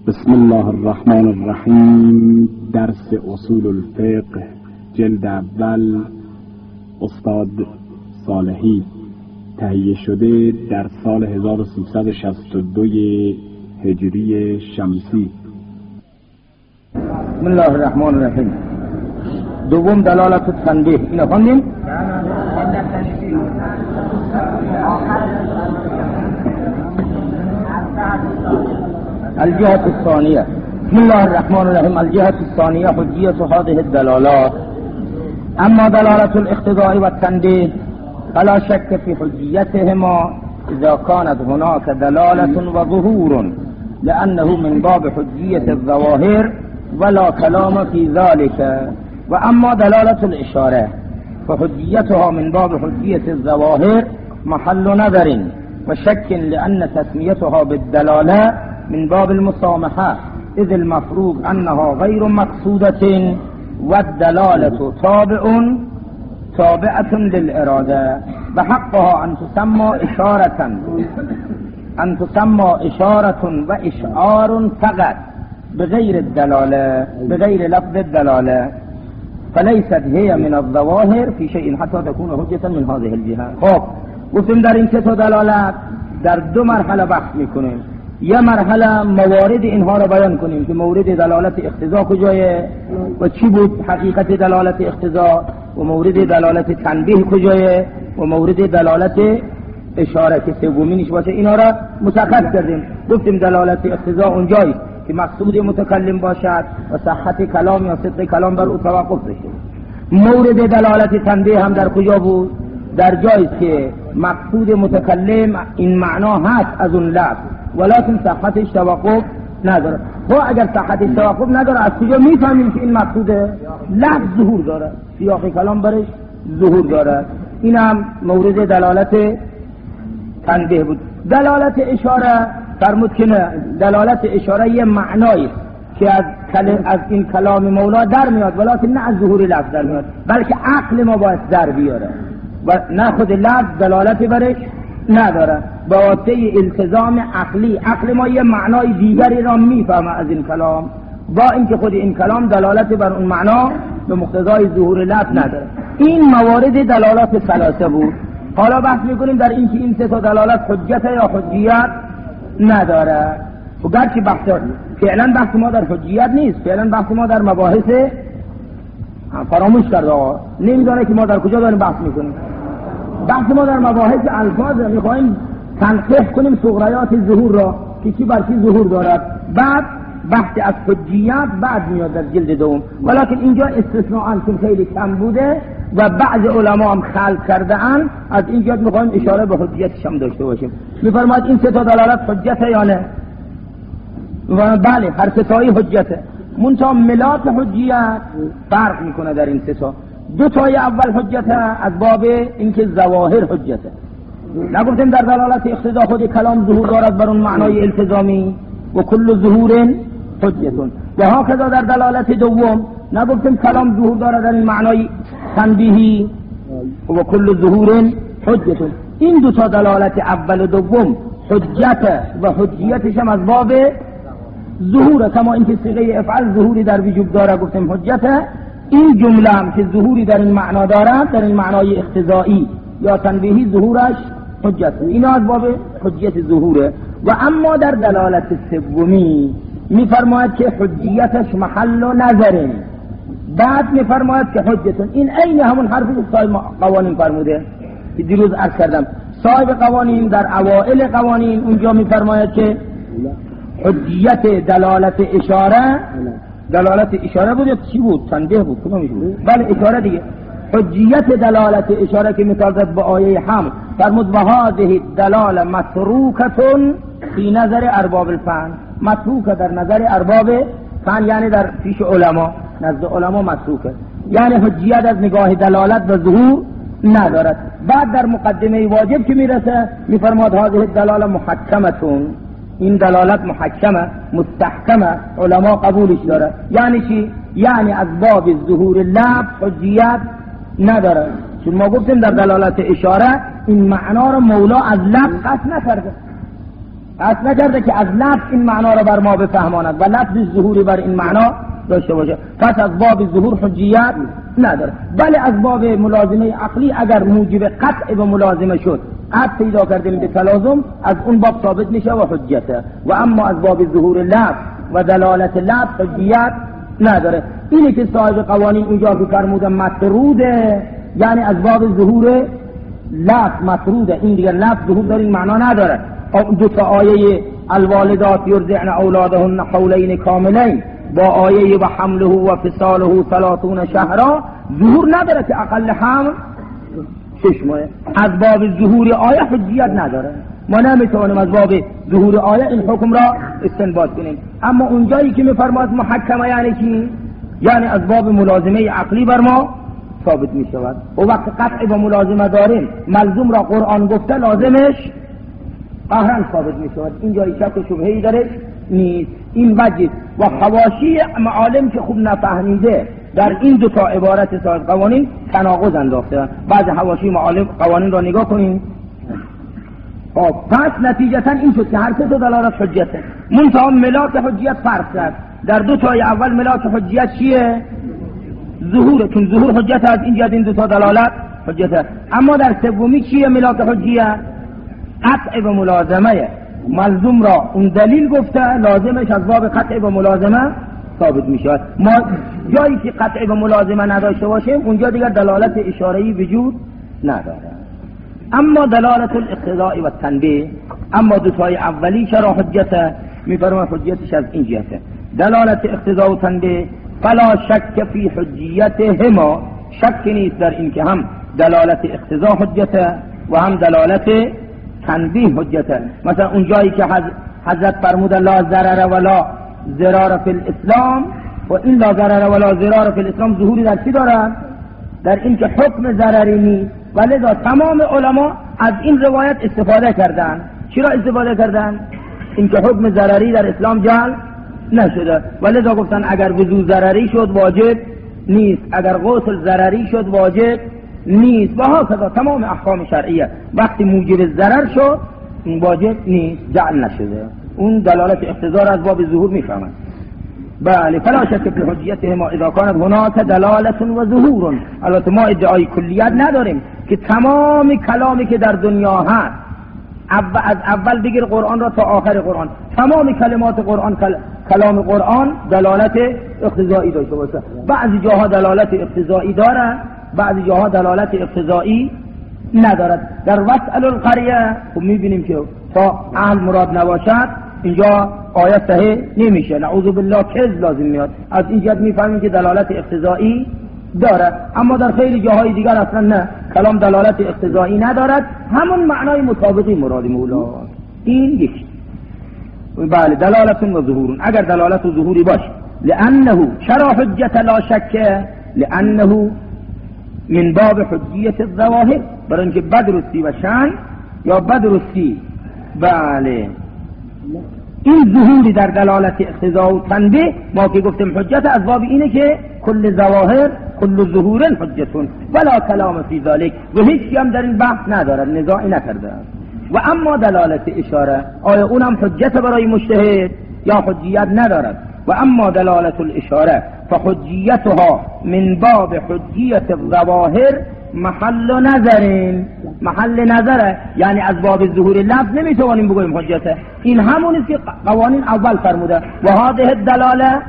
بسم الله الرحمن الرحیم. درس اصول الفقه جلد اول، استاد صالحی، تهیه شده در سال 1362 هجری شمسی. بسم الله الرحمن الرحیم. دوم دلالت التنبیه. اینو خوندیم؟ الجهة الثانية. بسم الله الرحمن الرحيم. الجهة الثانية حجية هذه الدلالات. أما دلالة الاقتضاء والتنبيه فلا شك في حجيتهما إذا كانت هناك دلالة وظهور، لأنه من باب حجية الظواهر ولا كلام في ذلك. وأما دلالة الإشارة فحجيتها من باب حجية الظواهر محل نظر وشك، لأن تسميتها بالدلالة من باب المسامحة، إذ المفروض أنها غير مقصودة والدلالة تابعة للإرادة، بحقها أن تسمى إشارة وإشعار فقط بغير الدلالة، بغير لفظ الدلالة، فليست هي من الظواهر في شيء حتى تكون حجة من هذه الجهة. خب گفتیم در این سه تا دلالت در دو مرحله بحث میکنیم. یه مرحله موارد اینها رو بیان کنیم که مورد دلالت اقتضا کجایه و چی بود حقیقت دلالت اقتضا، و مورد دلالت تنبیه کجایه و مورد دلالت اشاره که سومینش باشه. اینا را مشخص کردیم. گفتیم دلالت اقتضا اونجایی که مقصود متکلم باشد و صحت کلام یا صدق کلام بر او توقف بشه. مورد دلالت تنبیه هم در کجا بود؟ در جایی که مقصود متکلم این معنا هست از اون لفظ، ولکن صحتش توقف نداره. خب اگر صحتش توقف نداره از کجا میفهمیم که این مقصوده؟ لفظ ظهور داره، سیاق کلام برش ظهور داره. این هم مورد دلالت تنبیه بود. دلالت اشاره فرمود که نه، دلالت اشاره یه معنایی که از این کلام مولا در میاد، ولکن نه از ظهور لفظ در میاد، بلکه عقل ما باید در بیاره و نه خود لفظ دلالتی برش نداره. با واسطه التزام عقلی، عقل ما یه معنای دیگری را میفهمه از این کلام، با اینکه خود این کلام دلالت بر اون معنا به مقتضای ظهور لفظ نداره. این موارد دلالات ثلاثه بود. حالا بحث میکنیم در این که این سه تا دلالت حجت یا حجیت نداره. و گرچه فعلا بحث ما در حجیت نیست، فعلا بحث ما در مباحث فراموش کرده آقا، نمیدانه که ما در کجا داریم بحث میکنیم. بحث ما در مباحث الفاظ، میخوایم تنقیح کنیم صغریات ظهور را که چی بر چی ظهور دارد. بعد بحث از حجیت بعد میاد در جلد دوم، ولکن اینجا استثناء چون خیلی کم بوده و بعض علما هم خلق کرده اند، از اینجا میخوایم اشاره به حجیتش هم داشته باشیم. میفرماید این سه تا دلالت حجته یا نه؟ بله، هر سه تایی حجته، منتها ملات حجیت فرق میکنه در این سه تا. دو تای اول حجته از باب اینکه ظواهر حجته. نگفتیم در دلالت اقتضا خود کلام ظهور دارد بر اون معنای التزامی و کل ظهور حجتون، و هکذا در دلالت دوم نگفتیم کلام ظهور دارد در این معنای تنبیهی و کل ظهور حجتون. این دو تا دلالت اول و دوم حجت و حجیتش هم از باب ظهور، کما اینکه صیغه افعل ظهوری در وجود داره گفتیم حجت. این جمله هم که ظهوری در این معنا دارد، در این معنای اقتضایی یا تنبیهی، ظهورش حجت. اینا از باب حجیت ظهوره. و اما در دلالت سومی میفرماید که حجیتش محل نظره، بعد میفرماید که حجتون. این عین همون حرفی که صاحب قوانین فرموده که دیروز عرض کردم. صاحب قوانین در اوائل قوانین اونجا میفرماید که حجیت دلالت اشاره، دلالت اشاره بود یا چی بود؟ تنبیه بود؟ کدومش بود؟ بله اشاره دیگه. حجیت دلالت اشاره که می‌تازد به آیه هم فرمود و هذه دلاله متروکه فی نظر ارباب الفن. متروکه در نظر ارباب فن یعنی در پیش علما، نزد علما متروکه، یعنی حجیت از نگاه دلالت و ظهور ندارد. بعد در مقدمه واجب که میرسه میفرماد هذه دلاله محکمه، این دلالت محکمه مستحکمه، علما قبولش داره. یعنی چی؟ یعنی از باب ظهور لفظ حجیت نداره، چون ما گفتیم در دلالت اشاره این معنا رو مولا از لفظ قطع نکرده، قصد نکرده که از لفظ این معنا را بر ما بفهماند و لفظ ظهوری بر این معنا داشته باشه. پس از باب ظهور حجیت نداره. بله از باب ملازمه عقلی اگر موجب قطع به ملازمه شد، قطع پیدا کردیم به تلازم، از اون باب ثابت میشه و حجته. و اما از باب ظهور لفظ و دلالت لفظ حجیت نداره. اینه که صاحب قوانین اینجا که فرمودن مطروده، یعنی از باب ظهور لفظ مطروده، این دیگر لفظ ظهور در این معنا نداره. دو تا آیه الوالدات یرضعن اولادهن حولین کاملین با آیه و حمله و فصاله 30 شهرا ظهور نداره که اقل حمل 6 ماه. از باب ظهور آیه حجیت نداره. ما نمیتونیم از باب ظهور آیه این حکم را استنباط کنیم. اما اونجایی که میفرماد محکمه یعنی چی؟ یعنی از باب ملازمه عقلی بر ما ثابت می شود. و وقت قطع با ملازمه داریم ملزوم را قرآن گفته لازمش قهرن ثابت می شود. اینجایی شک و شبهه‌ای درش نیست. این وجه و حواشی معالم که خوب نفهمیده در این دو تا عبارت صاحب قوانین تناقض انداخته. بعض حواشی معالم قوانین را نگاه کنیم. پس نتیجتا این شد که هر سه تا دلالت حجته. منتها ملاک حجیت فرق کرد. در دو تای اول ملاک حجیت چیه؟ ظهور، چون ظهور حجت از این جهت این دو تا دلالت حجته. اما در سومی چیه ملاک حجیت؟ قطع به ملازمه. ملزوم را اون دلیل گفته لازمش از باب قطع به ملازمه ثابت می شود. ما جایی که قطع به ملازمه نداشته باشیم اونجا دیگر دلالت اشاره‌ای وجود نداره. اما دلالت الاقتضاء و تنبیه، اما دو تای اولی چرا حجته؟ میفرماید حجتش از این جهته. دلالت اقتضاء و تنبیه فلا شک فی حجیتهما، شک نیست در این که هم دلالت اقتضاء حجته و هم دلالت تنبیه حجته. مثلا اون جایی که حضرت فرموده لا ضرر ولا ضرار فی الاسلام، و این لا ضرر ولا ضرار فی الاسلام ظهوری در چی دارد؟ در این که حکم ضرری نیست. ولذا تمام علما از این روایت استفاده کردن. چرا استفاده کردن؟ این که حکم ضرری در اسلام جعل نشده. ولذا گفتن اگر وضو ضرری شد واجب نیست، اگر غسل ضرری شد واجب نیست و هكذا تمام احکام شرعیه وقتی موجب ضرر شد واجب نیست، جعل نشده. اون دلالت اقتضا از باب ظهور میفهمن. بله فلا شک فی حجیتهما اذا کانت هناک دلالت و ظهور. البته ما ادعای کلیت نداریم که تمام کلامی که در دنیا هست از اول بگیر قرآن را تا آخر قرآن، تمام کلمات قرآن کلام قرآن دلالت اقتضایی داشته باشه. بعضی جاها دلالت اقتضایی داره، بعضی جاها دلالت اقتضایی ندارد. در وسأل القریه خب میبینیم که تا اهل مراد نباشد اینجا آیت صحیح نمیشه، نعوذ بالله کذب لازم میاد. از این جهت میفهمیم که دلالت اقتضایی دارد. اما در خیلی جاهای دیگر اصلا نه، کلام دلالت اقتضایی ندارد، همون معنای مطابقی مراد مولا. این یکی. بله دلالت و ظهور. اگر دلالت و ظهوری باشه لانه چرا حجت لا شک؟ لانه من باب حجیت الظواهر، برای اینکه بدرستی و شان یا بدرستی بله این ظهوری در دلالت اقتضا و تنبیه ما که گفتیم حجت از باب اینه که کل ظواهر کل ظهور حجتون ولا کلام فی ذلک و هیچ هم در این بحث ندارد، نزاعی نکرده. و اما دلالت اشاره آیا اونم حجت برای مجتهد یا حجیت ندارد؟ و اما دلالت الاشاره فحجیتها من باب حجیت الظواهر محل نظره، یعنی از باب ظهور لفظ نمیتوانیم بگوییم حجته. این همونیست که قوانین اول فرموده و هذه الدلاله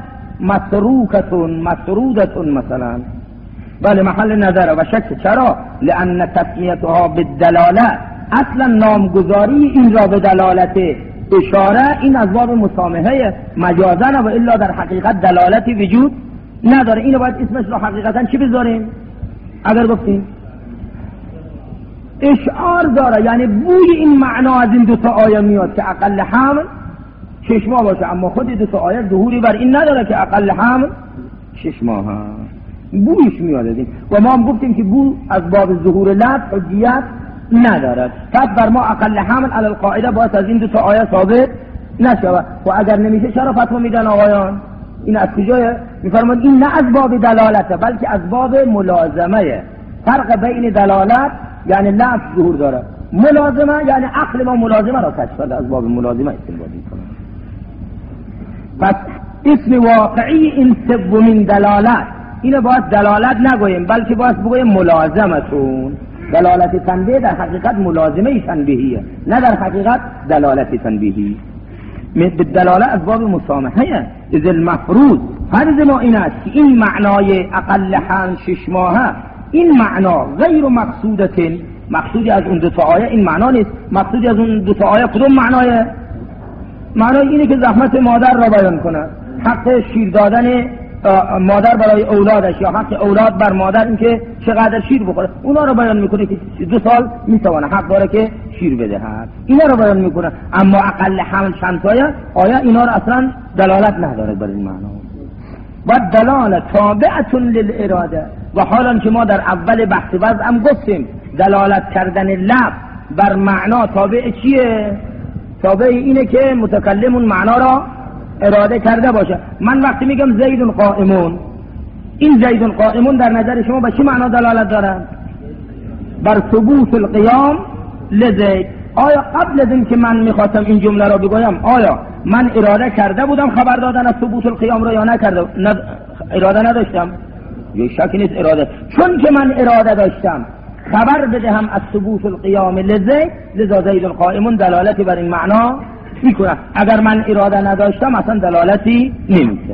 مسرودتون مثلا. بله محل نظره و شک. چرا؟ لان تسمیتها بالدلاله، اصلا نامگذاری این را به دلالت اشاره این از باب مسامحه مجازن و الا در حقیقت دلالتی وجود نداره. اینو باید اسمش رو حقیقتا چی بذاریم؟ اگر گفتیم اشعار داره، یعنی بوی این معنا از این دوتا آیه میاد که اقل حمل 6 ماه باشه، اما خود دوتا آیه ظهوری بر این نداره که اقل حمل 6 ماه ها. بویش میاد از این. و ما هم گفتیم که بو از باب ظهور لفظ حجیت ندارد. پس بر ما اقل حمل علی القاعده باید از این دوتا آیه ثابت نشود. و اگر نمیشه چرا فتوا میدن آقایان؟ این از کجایه؟ میفرماید این نه از باب دلالته بلکه از باب ملازمه. فرق بین دلالت یعنی لفظ ظهور داره ملازمه یعنی عقل ما ملازمه را کشف کرده، از باب ملازمه استنباط میکنه. پس اسم واقعی این سومین دلالت، اینو باید دلالت نگوییم بلکه باید بگوییم ملازمتون. دلالت تنبیه در حقیقت ملازمه تنبیهیه، نه در حقیقت دلالت تنبیهی. بالدلاله از باب مسامحه. اذ المفروض فرض ما این است که این معنای اقل حمل 6 ماهه، این معنا غیر مقصودتین، مقصودی از اون دو تا آیه این معنا نیست. مقصودی از اون دو تا آیه کدوم معنای؟ معنای اینه که زحمت مادر را بیان کنه، حق شیر دادن مادر برای اولادش یا حق اولاد بر مادر، اینکه چقدر شیر بخوره، اونا رو بیان میکنه که 2 سال میتونه حق داره که شیر بدهد، اینا رو بیان میکنه. اما اقل حمل چند تایه آیا اینا رو اصلا دلالت نداره بر این معنا. و دلاله تابعه للاراده، و حالا که ما در اول بحث وضع هم گفتیم دلالت کردن لفظ بر معنا تابع چیه؟ تابع اینه که متکلم اون معنا را اراده کرده باشه. من وقتی میگم زید قائمون، این زید قائمون در نظر شما به چه معنا دلالت داره؟ بر ثبوت القیام لزید. آیا قبل از این که من میخواستم این جمله را بگویم آیا من اراده کرده بودم خبر دادن از ثبوت القیام را یا نکرده؟ اراده نداشتم؟ یه شکی نیست اراده، چون که من اراده داشتم خبر بدهم از ثبوت القیام لزید، لذا زید قائمون دلالتی بر این معنا میکنه. اگر من اراده نداشتم اصلا دلالتی نمیکنه.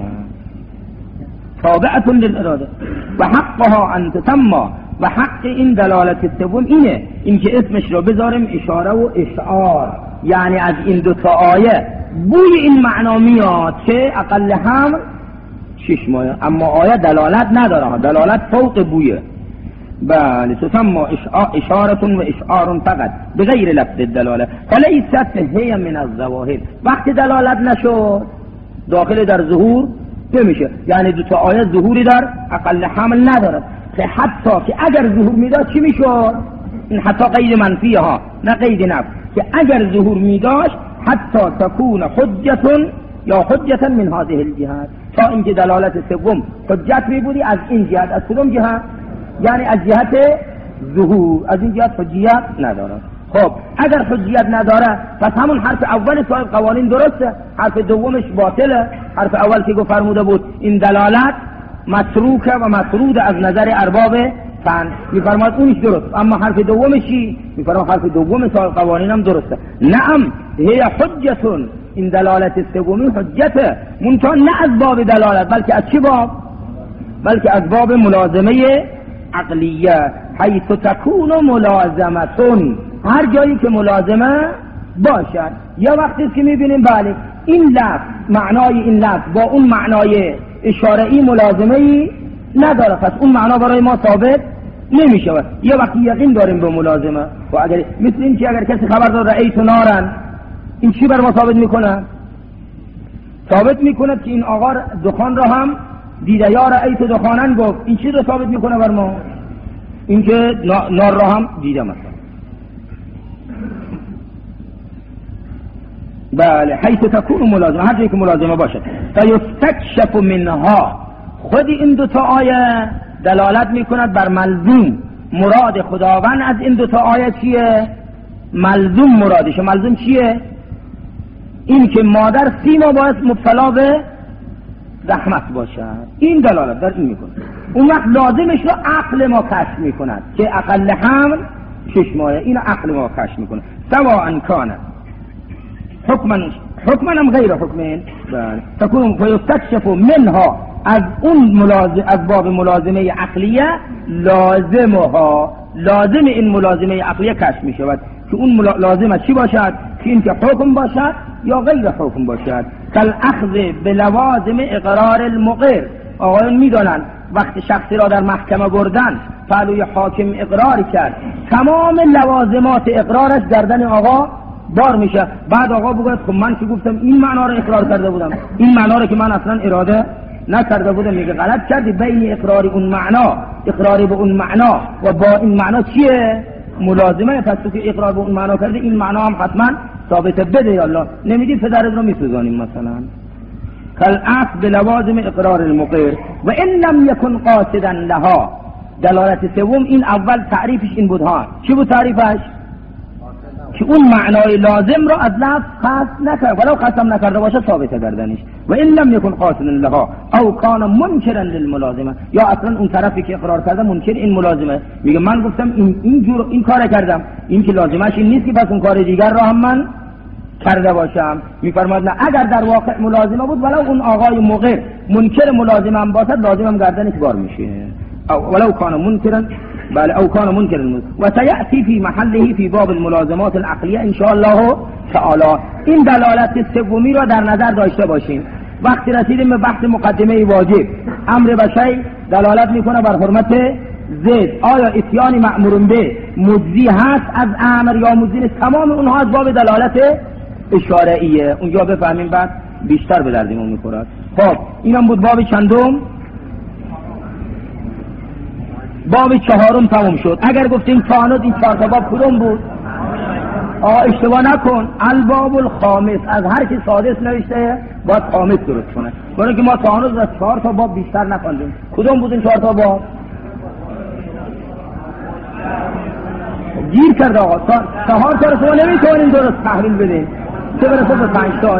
تابعه للاراده و حقها ان تسمى، و حق این دلالت سوم اینه، اینکه اسمش رو بذاریم اشاره و اشعار، یعنی از این 2 تا آیه بوی این معنا میاد که اقل حمل 6 ماه، اما آیه دلالت نداره، دلالت فوق بویه. بله تسمى اشاره و اشعار فقط بغیر لفظ الدلاله، فلیست هی من الظواهر. وقتی دلالت نشد داخل در ظهور نمیشه، یعنی 2 تا آیه ظهوری در اقل حمل نداره. حتی که اگر ظهور میداد چی میشد؟ این حتی قید منفیه ها، نه قید نفی، که اگر ظهور میداشت حتی تکون حجتون یا حجتا من هذه الجهات، تا اینکه دلالت سوم حجت میبودی از این جهت. از کدوم جهت؟ یعنی از جهت ظهور، از این جهت حجیت نداره. خب اگر حجیت نداره پس همون حرف اول صاحب قوانین درسته، حرف دومش باطله. حرف اول که گفت فرموده بود این دلالت متروکه و مطرود از نظر ارباب فن، میفرماد اونش درست، اما حرف دومش چی؟ میفرماد حرف دوم صاحب قوانین هم درسته. نعم هی حجتون، این دلالت سومی حجته، منتها نه از باب دلالت بلکه از چی باب؟ بلکه از باب ملازمه عقلیه، حیث تکون ملازمتون، هر جایی که ملازمه باشد. یا وقتی که میبینیم بله این لفظ، معنای این لفظ با اون معنای اشاره‌ای ملازمه‌ای نداره، پس اون معنا برای ما ثابت نمیشه. یا وقتی یقین داریم به ملازمه، و اگر مثل این که اگر کسی خبر داد رأیت نارن، این چی بر ما ثابت میکنه؟ ثابت میکنه که این آقا دخان را هم دیده، یا رأیت دخانن گفت، این چی رو ثابت میکنه بر ما؟ این که نار را هم دیده مثلا. بله حیث تکون ملازمه، هر جایی که ملازمه باشه. فیستکشف منها، خود این 2 تا آیه دلالت میکند بر ملزوم. مراد خداوند از این 2 تا آیه چیه؟ ملزوم مرادشه. ملزوم چیه؟ این که مادر 3 ماه باید مبتلا به زحمت باشد، این دلالت در این میکنه. اون وقت لازمش رو عقل ما کشف میکند که اقل حمل 6 ماه، این عقل ما کشف میکنه. سواء کان حکما هم غیر حکمین، تکون فیستکشف منها، از اون از باب ملازمه عقلیه لازمها، لازم این ملازمه عقلیه کشف می شود که اون لازمه چی باشد؟ که این که حکم باشد یا غیر حکم باشد. کالاخذ بلوازم اقرار المقر، آقایون میدانند وقتی شخصی را در محکمه بردن پهلوی حاکم اقرار کرد، تمام لوازمات اقرارش گردن آقا بار میشه. بعد آقا بگوید خب من که گفتم این معنا رو اقرار کرده بودم، این معنا رو که من اصلا اراده نکرده بودم. میگه غلط کردی، بین اقراری اون معنا، اقراری به اون معنا و با این معنا چیه؟ ملازمه. پس تو که اقرار به اون معنا کردی، این معنا هم حتما ثابت بده یا الله. نمیدی پدرت رو میسوزانیم مثلا. کالاخذ بلوازم اقرار المقر و ان لم یکن قاصدا لها. دلالت سوم این اول تعریفش این بود ها. چی بود تعریفش؟ که اون معنای لازم را از لفظ قصد نکرد، ولو قسم نکرده باشه ثابت کردنش. و این لم یکن قاصدا لها او کان منکرا للملازمه، یا اصلا اون طرفی که اقرار کرده منکر این ملازمه، میگه من گفتم این کار کردم، این که لازمش این نیست که بس اون کار دیگر را هم من کرده باشم. میفرماد نه، اگر در واقع ملازمه بود ولو اون آقای مقر منکر ملازمه هم باشد لازمم گردنش بار میشه، ولو کان منکرا بله او کان منکرا. و سیأتی فی محله فی باب الملازمات العقلیه ان شاء الله تعالی. این دلالت سومی را در نظر داشته باشیم. وقتی رسیدیم به بحث مقدمه واجب، امر به شیء دلالت میکنه بر حرمت زید، آیا اتیان مأمور به مجزی هست از امر یا مجزی نیست؟ تمام اونها از باب دلالت اشاره‌ایه، اونجا بفهمیم بعد بیشتر به دردمون میخورد. خب اینم بود باب چندم. باب چهارم تموم شد. اگر گفتیم تانوت این 4 تا باب کدوم بود؟ اشتباه نکن، الباب الخامس، از هر کی سادس نوشته باید خامس درست کنه، برای که ما تانوت از 4 تا باب بیشتر نخوندیم. کدوم بود این 4 تا باب؟ گیر کرد آقا، 4 تا رو شما نمیتونین درست تحلیل بدین، چه برسه به 5 تا.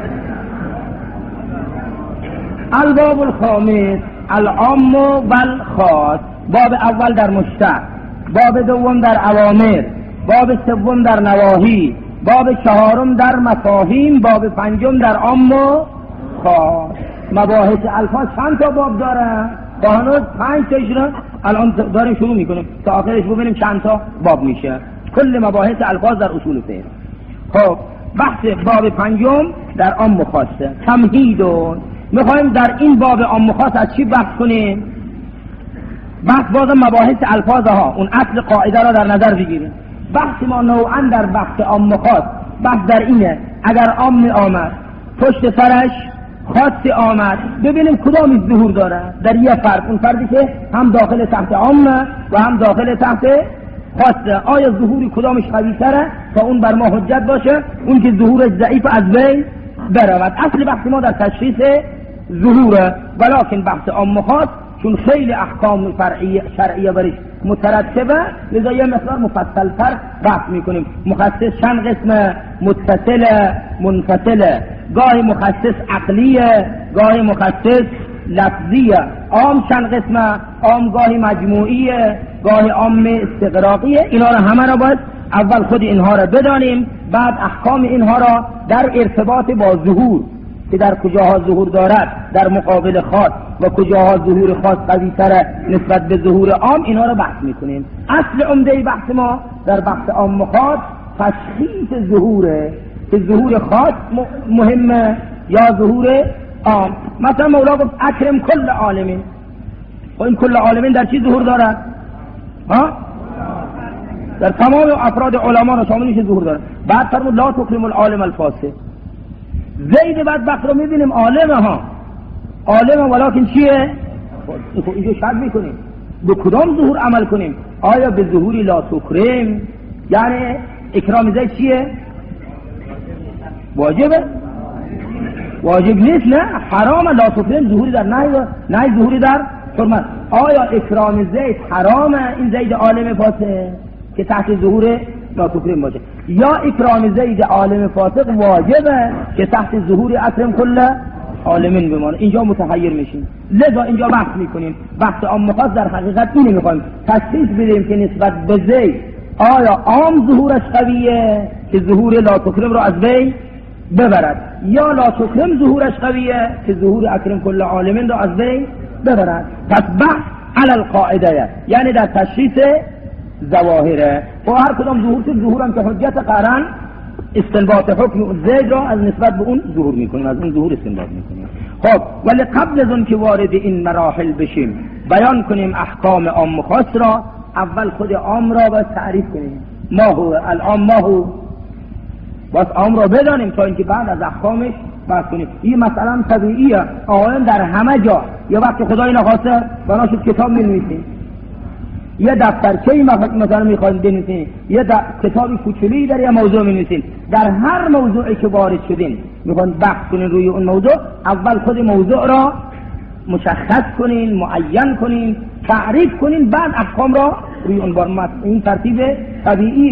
الباب الخامس العام و الخاص. باب اول در مشتق، باب دوم در اوامر، باب سوم در نواهی، باب چهارم در مفاهیم، باب پنجم در عام و خاص. مباحث الفاظ چند تا باب داره؟ هنوز 5 تاشون الان داریم شروع میکنیم تا آخرش ببینیم چند تا باب میشه. کل مباحث الفاظ در اصول فقه. خب بحث باب پنجم در عام و خاصه. تمهیدون، میخوایم در این باب عام و خاص از چی بحث کنیم؟ بحث بازم مباحث الفاظ ها، اون اصل قاعده را در نظر بگیریم. بحث ما نوعا در بحث عام و خاص، بحث در اینه اگر عام آمد پشت سرش خاص آمد ببینیم کدامی ظهور داره در یه فرد، اون فردی که هم داخل تحت عامه و هم داخل تحت خاصه، آیا ظهوری کدامش قوی تره تا اون بر ما حجت باشه، اون که ظهورش ضعیف از بین برود. اصل بحث ما در تشخیص ظهوره، ولکن بحث عام و خاص چون خیلی احکام شرعیه برش مترتبه، لذا یه مقدار مفصل‌تر بحث میکنیم. مخصص چند قسمه؟ متصله، منفصله، گاهی مخصص عقلیه، گاهی مخصص لفظیه. عام چند قسمه؟ عام گاهی مجموعیه، گاهی عام استغراقیه. اینا رو همه رو باید اول خود اینها رو بدانیم، بعد احکام اینها را در ارتباط با ظهور که در کجاها ظهور دارد در مقابل خاص و کجاها ظهور خاص قوی تره نسبت به ظهور عام، اینا رو بحث میکنیم. اصل عمده بحث ما در بحث عام و خاص تشخیص ظهوره، که ظهور خاص مهمه یا ظهور عام. مثلا مولا گفت اکرم کل عالمین، و این کل عالمین در چی ظهور دارد؟ در تمام افراد علما را شامل میشه ظهور دارد. بعد فرمود لا تکرم العالم الفاسق. زید بدبخت رو میبینیم عالمه ولکن چیه؟ اینجا شک میکنیم به کدام ظهور عمل کنیم. آیا به ظهوری لا تکرم یعنی اکرام زید چیه؟ واجبه؟ واجب نیست، نه حرامه. لا تکرم ظهوری در نهی ظهوری در حرمت. آیا اکرام زید حرامه این زید عالم فاسق که تحت ظهور لا تکرم باشه، یا اکرام زید عالم فاسق واجبه که تحت ظهور اکرم کل عالمین بمانه؟ اینجا متحیر میشیم. لذا اینجا بحث میکنیم. بحث عام خاص در حقیقت اینه، میخوایم تشخیص بدیم که نسبت به زید آیا عام ظهورش قویه که ظهور لا تکرم رو از بین ببرد، یا لا تکرم ظهورش قویه که ظهور اکرم کل عالمین رو از بین ببرد. پس بحث علی القاعده، یعنی در تشخیص ظواهره. و هر کدام ظهور هم که حجت قرن استنباط حکم زید را از نسبت به اون ظهور میکنیم، از اون ظهور استنباط میکنیم. خب ولی قبل از اون که وارد این مراحل بشیم بیان کنیم احکام عام و خاص را، اول خود عام را باید تعریف کنیم. ما هو العام، ما هو باید عام را بدانیم تا اینکه بعد از احکامش بحث کنیم. این مثلا طبیعیه، آقایان در همه جا یه وقت خدای نخواسته بنا شد کتاب می‌نویسیم، یه دفترچه‌ای مثلا می‌خواید بنویسین، یه کتابی کوچولی در یه موضوع می‌نویسین، در هر موضوعی که وارد شدین می‌خواید بحث کنین روی اون موضوع، اول خود موضوع را مشخص کنین، معین کنین، تعریف کنین، بعد احکام را روی اون بار. این ترتیب طبیعی اینه.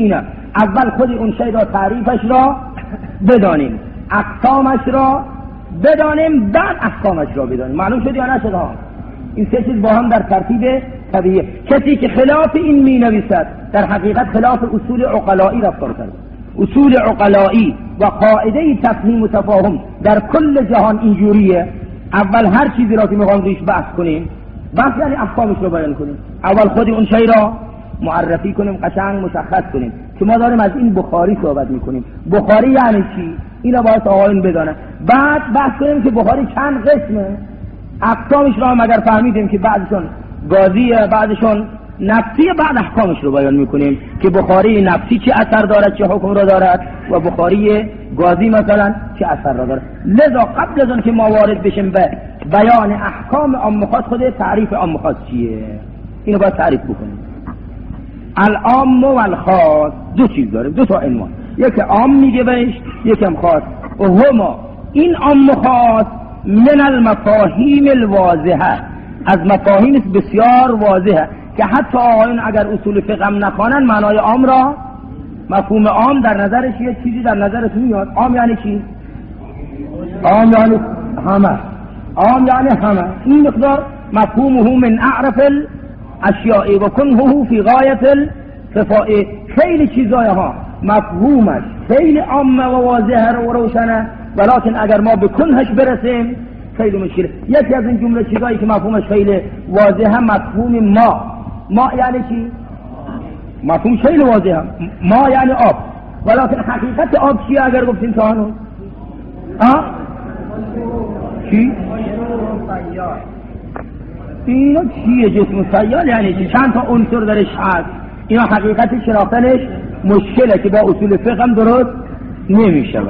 اول خود اون شی را تعریفش را بدانیم، اقسامش را بدانیم، بعد احکامش را بدانیم. معلوم شد یا نشد ها؟ این سه چیز با هم در ترتیب طبیعیه. کسی که خلاف این می نویسد در حقیقت خلاف اصول عقلایی رفتار کرده. اصول عقلایی و قاعده تفهیم و تفاهم در کل جهان اینجوریه. اول هر چیزی را که میخوام روش بحث کنیم، بحث یعنی احکامش رو بیان کنیم، اول خود اون شی را معرفی کنیم، قشنگ مشخص کنیم که ما داریم از این بخاری صحبت میکنیم. بخاری یعنی چی؟ اینا باید آقایون بدانن. بعد بحث کنیم که بخاری چند قسمه، اقسامش را مگر فهمیدیم که بعضشون گازیه، بعضشون نفسی، بعد احکامش رو بیان میکنیم که بخاری نفسی چه اثر دارد، چه حکم را دارد، و بخاری گازی مثلا چه اثر را دارد. لذا قبل از اون که ما وارد بشیم به بیان احکام عام خاص، خود تعریف عام خاص چیه اینو باید تعریف بکنیم. العام و الخاص دو چیز داره، دو تا عنوان، یکی عام میگه بهش، یکی هم خاص. و هما این عام و خاص من المفاهیم الواضحه، از مفاهیم بسیار واضحه که حتی آقایون اگر اصول فقه هم نخوانن معنای عام را، مفهوم عام در نظرش یه چیزی در نظرش میاد. عام یعنی چی؟ عام یعنی همه، عام یعنی همه. این مقدار مفهومه من اعرف الاشیاء و کنه فی غایت الخفاء. خیلی چیزای ها مفهومش خیلی عامه و واضحه و روشنه، ولکن اگر ما به کنهش برسیم خیلی مشکله. یکی از این جمله چیزایی که مفهومش خیلی واضحه مفهوم ما یعنی چی؟ مفهوم خیلی واضحه، ما یعنی آب، ولکن حقیقت آب چیه اگر گفتیم تا هنوز؟ چی؟ اینا چیه؟ جسم سیال یعنی چی؟ چند تا عنصر درش هست، اینا حقیقت شناختنش مشکله که با اصول فقه هم درست نمیشه.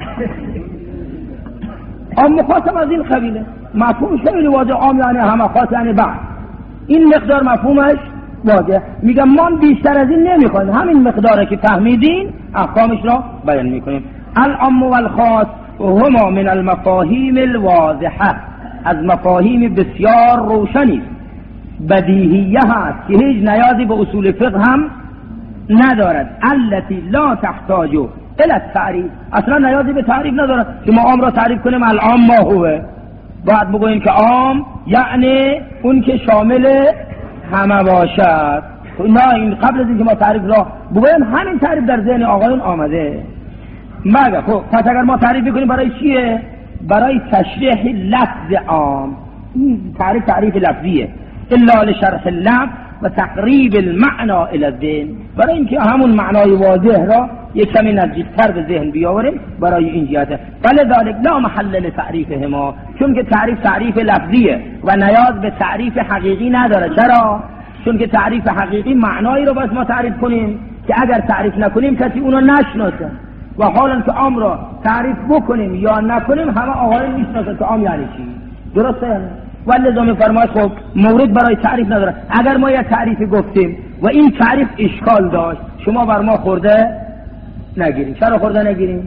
عام خاصم از این قبیله، مفهومش خیلی واضح، عام یعنی همه، خاص یعنی بعض. این مقدار مفهومش واضح. میگم ما بیشتر از این نمیخوایم، همین مقداره که فهمیدین احکامش را بیان میکنیم. العام و الخاص هما من المفاهیم الواضحه، از مفاهیم بسیار روشنی، بدیهیه هست که هیچ نیازی به اصول فقه هم ندارد. التي لا تحتاج الى التعریف، اصلا نیازی به تعریف ندارد که ما عام را تعریف کنیم. العام ما هوه، بعد بگوییم که عام یعنی اون که شامل همه باشد. نه، این قبل از اینکه ما تعریف را بگوییم همین تعریف در ذهن آقایون آمده. مگه خب پس اگر ما تعریف کنیم برای چیه؟ برای تشریح لفظ عام. این تعریف لفظیه، الا لشرح اللفظ و تقریب المعنى الى الذهن، برای اینکه همون معنای واضح را یک کمی نزدیکتر به ذهن بیاوریم. برای این جهته فلذلك لا محل لتعریفهما، چون که تعریف لفظیه و نیاز به تعریف حقیقی نداره. چرا؟ چون که تعریف حقیقی معنایی رو بس ما تعریف کنیم که اگر تعریف نکنیم کسی اونو نشناسه، و حالا که عام را تعریف بکنیم یا نکنیم همه آقایون میشناسن که عام یعنی چی. درسته؟ ولذا میفرماید خب مورد برای تعریف نداره. اگر ما یک تعریفی گفتیم و این تعریف اشکال داشت، شما بر ما خورده نگیریم. چرا خورده نگیریم؟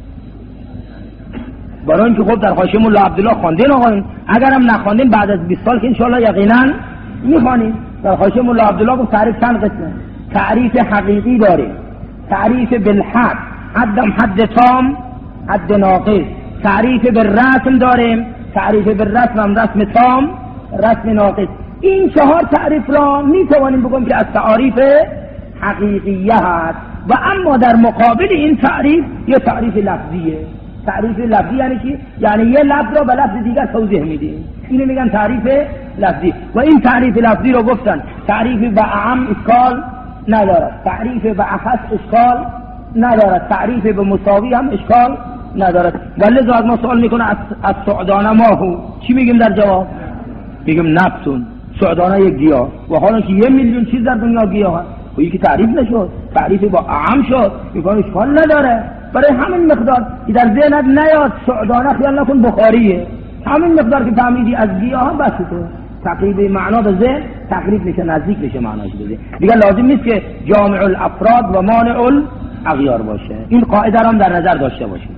برای اینکه خب در حاشیه مولا عبدالله خواندین آقایون، اگر هم نخواندین بعد از 20 سال که انشاءالله یقینا میخوانید. در حاشیه مولا عبدالله گفت تعریف چند قسمه. تعریف حقیقی داریم، تعریف بالحد، حدم حد تام، حد ناقص. تعریف بالرسم داریم، تعریف بالرسم هم رسم تام، رسم ناقص. این 4 تعریف را میتوانیم بگم که از تعریف حقیقیه هست. و اما در مقابل این تعریف یه تعریف لفظیه. تعریف لفظی یعنی چی؟ یعنی یه لفظ را به لفظ دیگر توضیح میدیم، اینو میگن تعریف لفظی. و این تعریف لفظی رو گفتن تعریف به اعم اشکال ندارد، تعریف به اخص اشکال ندارد، تعریف به مساوی هم اشکال ندارد. ولذا از ما سوال میکنه از سعدانه ماهو، چی میگیم در جواب؟ میگیم نفسون. سعدانه یک گیاه، و حالا که 1 میلیون چیز در دنیا گیاه هست، و یکی تعریف نشد، تعریف با اعم شد، میگن اشکال نداره. برای همین مقدار که در ذهنت نیاد سعدانه خیال نکن بخاریه، همین مقدار که فهمیدی از گیاه هم بس تو تقریب معنا به ذهن تقریب میشه، نزدیک میشه معناش به ذهن. دیگه لازم نیست که جامع الافراد و مانع الاغیار باشه. این قاعده را هم در نظر داشته باشید.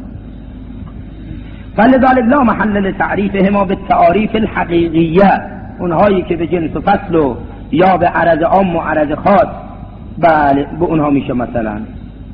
فلذلك لا محل لتعریفهما بالتعاریف الحقیقیه، اونهایی که به جنس و فصل و یا به عرض عام و عرض خاص، بله به اونها میشه مثلا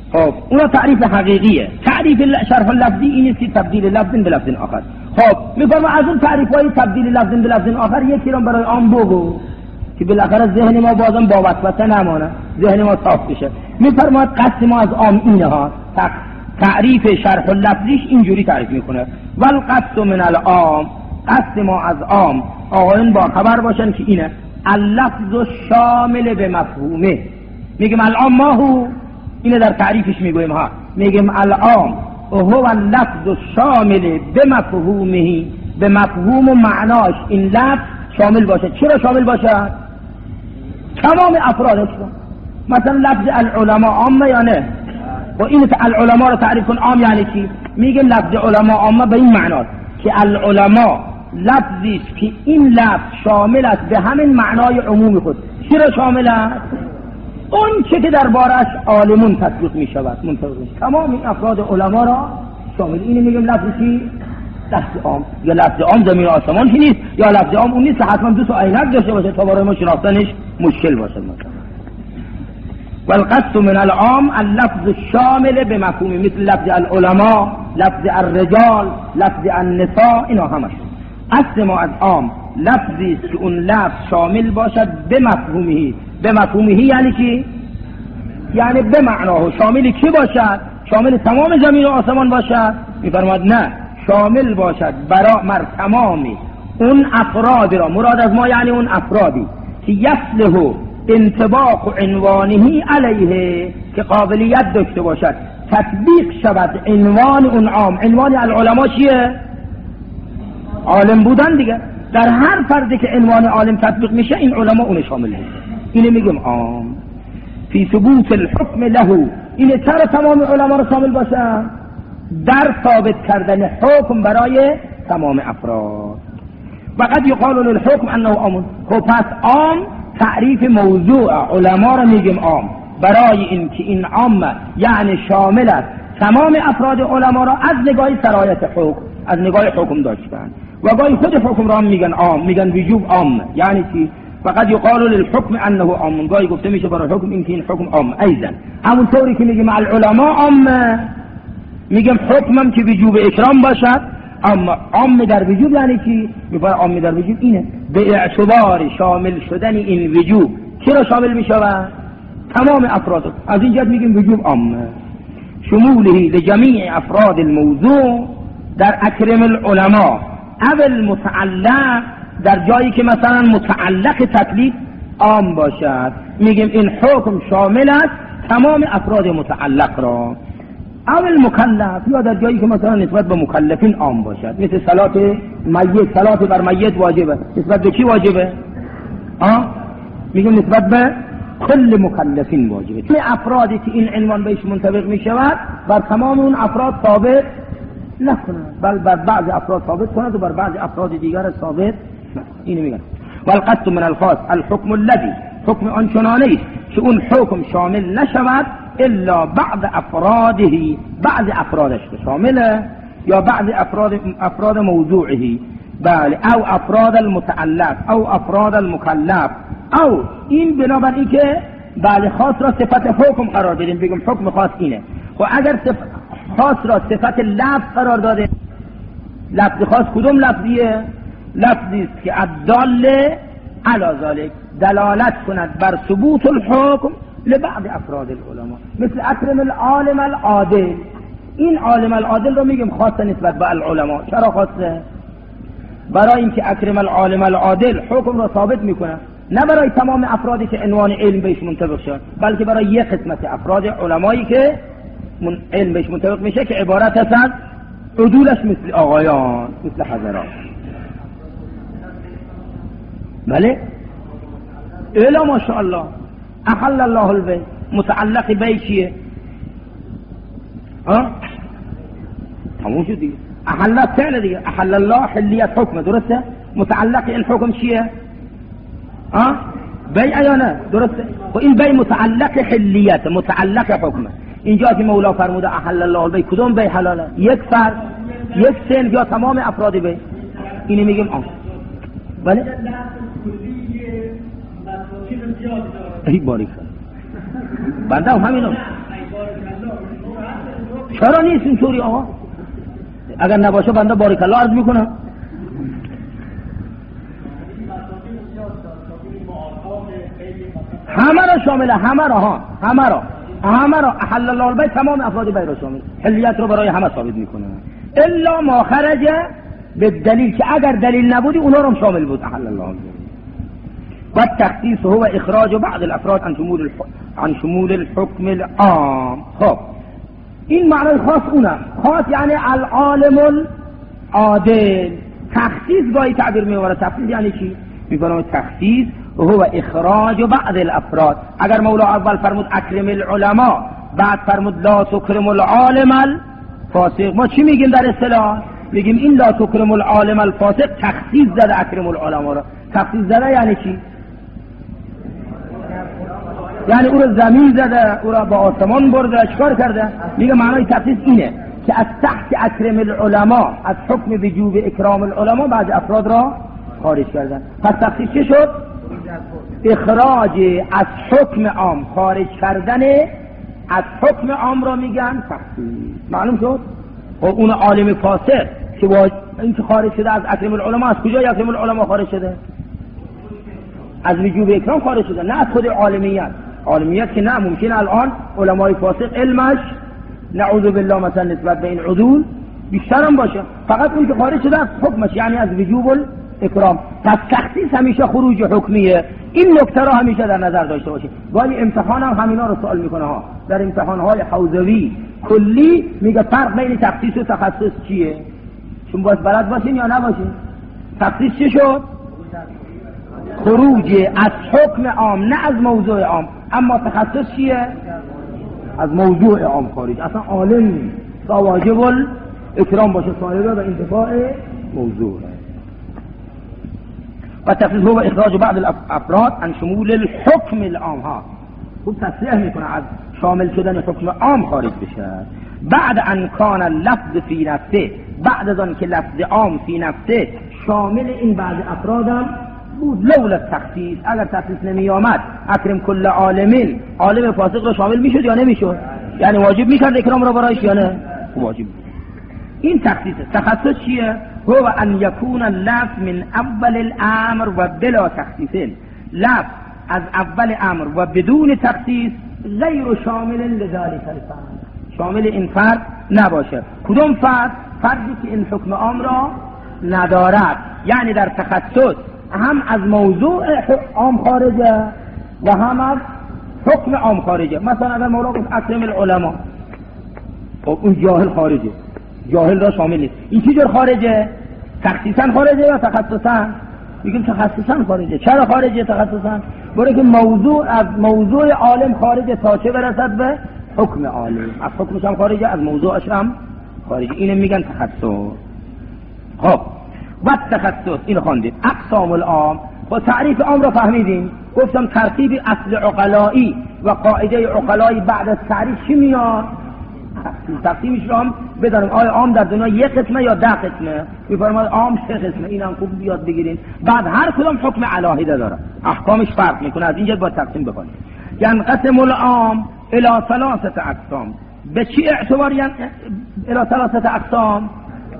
خب اون تعریف حقیقیه. تعریف شرح لفظی این است که تبدیل لفظ به لفظ آخر. خب میفرما از اون تعریف‌های تبدیل لفظ به لفظ آخر یکی رو برای عام بگو که بالاخره ذهن ما بازم با وسوسه نمانه، ذهن ما صاف بشه. میفرماد قصد ما از عام اینه ها. تعریف شرح لفظیش اینجوری تعریف میکنه: والقصد من العام، قصد ما از عام، آقایون با خبر باشن که اینه اللفظ شامل به مفهومه. میگم العام ما هو، اینه در تعریفش میگویم ها، میگم العام هو اللفظ شامل به مفهومه، به مفهوم و معناش این لفظ شامل باشه. چرا شامل باشه؟ تمام افرادش رو. مثلا لفظ العلماء عامه یا نه؟ و این العلماء رو تعریف کن عام یعنی چی؟ میگم لفظ علماء عامه به این معناست که العلماء لفظی است که این لفظ شامل است به همین معنای عمومی خود. چرا شامل است؟ اون چه که دربارش عالمون تطبیق می شود، تمام این افراد علما را شامل. اینو میگم لفظ چی؟ لفظ عام. یا لفظ عام زمین و آسمان چی نیست، یا لفظ عام اون نیست که حتما دو تا عینک داشته باشه تا برای ما شناختنش مشکل باشه. مثلا والقصد من العام اللفظ الشامل به مفهوم، مثل لفظ العلماء، لفظ الرجال، لفظ النساء، اینا همش اصل ما از عام لفظی است که اون لفظ شامل باشد به مفهومه. به مفهومه یعنی چی؟ یعنی به معناه. شامل کی باشد؟ شامل تمام زمین و آسمان باشد؟ میفرماد نه، شامل باشد برای تمام اون افراد را. مراد از ما یعنی اون افرادی که یصلح انطباق عنوانه علیه، که قابلیت داشته باشد تطبیق شود عنوان اون عام. عنوان العلماء چیه؟ عالم بودن دیگه. در هر فردی که عنوان عالم تطبیق میشه این علماء اون شامل میشه. اینو میگم عام. فی ثبوت الحکم له، اینه چرا تمام علماء رو شامل باشه؟ در ثابت کردن حکم برای تمام افراد. و قد یقال للحکم انه عام. خب پس عام تعریف موضوع علما رو میگیم عام برای اینکه این عام یعنی شامل است تمام افراد علما را از نگاه سرایت حکم، از نگاه حکم داشتن. و گاهی خود حکم را میگن عام، میگن وجوب عام. یعنی چی؟ فقط یقال للحکم انه عام. گاهی گفته میشه برای حکم اینکه این حکم عام. ایضا همون طوری که میگیم العلماء عام، میگم حکمم که وجوب اکرام باشد. اما عام در وجوب یعنی چی؟ میفرماید عام در وجوب اینه به اعتبار شامل شدن این وجوب چرا شامل میشود؟ تمام افراد. از این جهت میگیم وجوب عام. شموله لجمیع افراد الموضوع در اکرم العلماء او المتعلق، در جایی که مثلا متعلق تکلیف عام باشد میگیم این حکم شامل است تمام افراد متعلق را. او المکلف، یا در جایی که مثلا نسبت به مکلفین عام باشد، مثل صلات میت، صلات بر میت واجبه. نسبت به کی واجبه؟ میگیم نسبت به کل مکلفین واجبه. این افرادی که این عنوان بهش منطبق می شود بر تمام اون افراد ثابت نکنند، بل بر بعض افراد ثابت کند و بر بعض افراد دیگر ثابت نکنند. اینو میگن والقصد من الخاص الحكم الذي، حکم آنچنانه است که اون حکم شامل نشود الا بعض افراده، بعض افرادش شامله، یا بعض افراد موضوعه، بله، او افراد المتعلق او افراد المکلف، او این بنابراین که بعد خاص را صفت حکم قرار بدیم بگیم حکم خاص اینه. و اگر خاص را صفت لفظ قرار داده، لفظ خاص کدوم لفظیه؟ لفظی است که الدال علی ذلک، دلالت کند بر ثبوت الحکم لبعض افراد العلماء، مثل اکرم العالم العادل. این عالم العادل رو میگیم خاصه نسبت به العلماء. چرا خاصه؟ برای اینکه اکرم العالم العادل حکم را ثابت میکنه، نه برای تمام افرادی که عنوان علم بهش منطبق شد، بلکه برای یک قسمت افراد علمایی که علم بهش منطبق میشه که عبارت هستند عدولش مثل آقایان، مثل حضرات. بله الا ماشاءالله احل الله البیع، متعلق بیع چیه؟ همون شد دیگه، احل فعل دیگه، احل الله حلیت حکم، درسته؟ متعلق این حکم چیه؟ بیع یا نه؟ درسته؟ و این بیع متعلق حلیت، متعلق حکمه. اینجا که مولا فرموده احل الله البیع، کدوم بیع حلاله؟ یک فرد، یک سن، یا تمام افراد بیع؟ اینو میگیم بله؟ ای باریک بنده هم همینو چرا نیست اینطوری آقا؟ اگر نباشه بنده بارک الله عرض میکنم. همه را شامله، همه را احل الله البیت، تمام افراد بیت را شامل، حلیت رو برای همه ثابت میکنه الا ما خرج به دلیل، که اگر دلیل نبودی اونا رو شامل بود احل الله البیت. و التخصیص هو اخراج بعض الافراد عن شمول الحكم العام. خب این معنی خاص اونه، خاص یعنی العالم العادل. تخصیص گاهی تعبیر میوره، تخصیص یعنی چی؟ میفرماید تخصیص هو اخراج بعض الافراد. اگر مولا اول فرمود اکرم العلماء، بعد فرمود لا تکرم العالم الفاسق، ما چی میگیم در اصطلاح؟ میگیم این لا تکرم العالم الفاسق تخصیص زده اکرم العلماء را. تخصیص زده یعنی چی؟ یعنی او را زمین زده، او را با آسمان برده، چیکار کرده؟ میگه معنای تخصیص اینه که از تحت اکرم العلماء، از حکم وجوب اکرام العلماء بعض افراد را خارج کردن. پس تخصیص چه شد؟ اخراج از حکم عام، خارج کردن از حکم عام را میگن تخصیص. معلوم شد؟ خب اون عالم فاسق که این که خارج شده از اکرم العلماء، از کجای اکرم العلماء خارج شده؟ از وجوب اکرام خارج شده، نه از خود عالمیت. عالمیت که نه، ممکن الان علمای فاسق علمش نعوذ بالله مثلا نسبت به این عدول بیشتر هم باشه، فقط اون که خارج شده از حکمش یعنی از وجوب اکرام. پس تخصیص همیشه خروج حکمیه. این نکته را همیشه در نظر داشته باشید. ولی امتحان هم همینا رو سوال میکنه ها. در امتحانهای حوزوی کلی میگه فرق بین تخصیص و تخصص چیه؟ چون باید بلد باشین یا نباشین. تخصیص چی شد؟ خروج از حکم عام، نه از موضوع عام. اما تخصص چیه؟ از موضوع عام خارج. اصلا عالم با واجب الاکرام باشه صاحبه و انتفاع موضوع. و تخصیص هو اخراج بعض الافراد عن شمول الحكم العام ها. خوب تصریح میکنه از شامل شدن حکم عام خارج بشه. بعد ان کان اللفظ فی نفسه، بعد از آن که لفظ عام فی نفسه شامل این بعض افرادم بود. لولا تخصیص، اگر تخصیص نمی آمد اکرم کل عالمین، عالم فاسق رو شامل میشد یا نمیشد؟ یعنی واجب میکرد اکرام رو برایش یا نه؟ واجب. این تخصیصه. تخصص چیه؟ هو ان یکون اللفظ من اول الامر و بلا تخصیص، لفظ از اول امر و بدون تخصیص غیر شامل لذلك الفرد، شامل این فرد نباشه. کدوم فرد؟ فردی که این حکم عام را ندارد، یعنی در تخصص هم از موضوع عام خارجه و هم از حکم عام خارجه. مثلا اگر مولا گفت اکرم العلماء، خب اون جاهل خارجه، جاهل را شامل نیست. این چی جور خارجه؟ تخصیصا خارجه یا تخصصا؟ میگیم تخصصا خارجه. چرا خارجه تخصصا؟ برای که موضوع از موضوع عالم خارجه تا چه برسد به حکم عالم. از حکمش هم خارجه، از موضوعش هم خارجه. اینو میگن تخصص. خب و تخصص اینو خواندید. اقسام العام، با تعریف عام را فهمیدیم. گفتم ترتیب اصل عقلایی و قاعده عقلایی بعد از تعریف چی میاد؟ تقسیمش رو هم بدانیم. آیا عام در دنیا یک قسمه یا 10 قسمه؟ میفرماید عام 3 قسمه. این هم خوب بیاد بگیرین. بعد هر کدام حکم علاهیده داره، احکامش فرق میکنه. از اینجا با تقسیم بکنید. یعنی قسم العام الى 3 اقسام. به چی اعتبار یعنی الى 3 اقسام؟